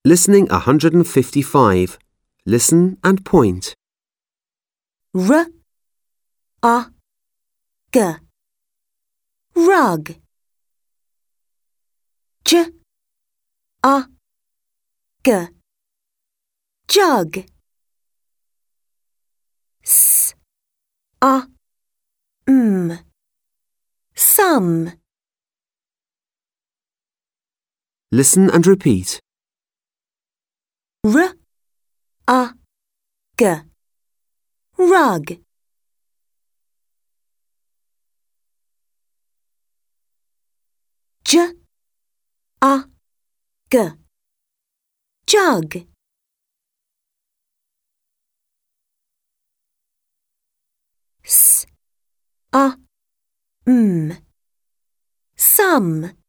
Listening 155. Listen and point. R, a, g, rug. J, a, g, jug. S, a, some. Listen and repeat. R, a, g, rug. J, a, g, jug. S, a, some.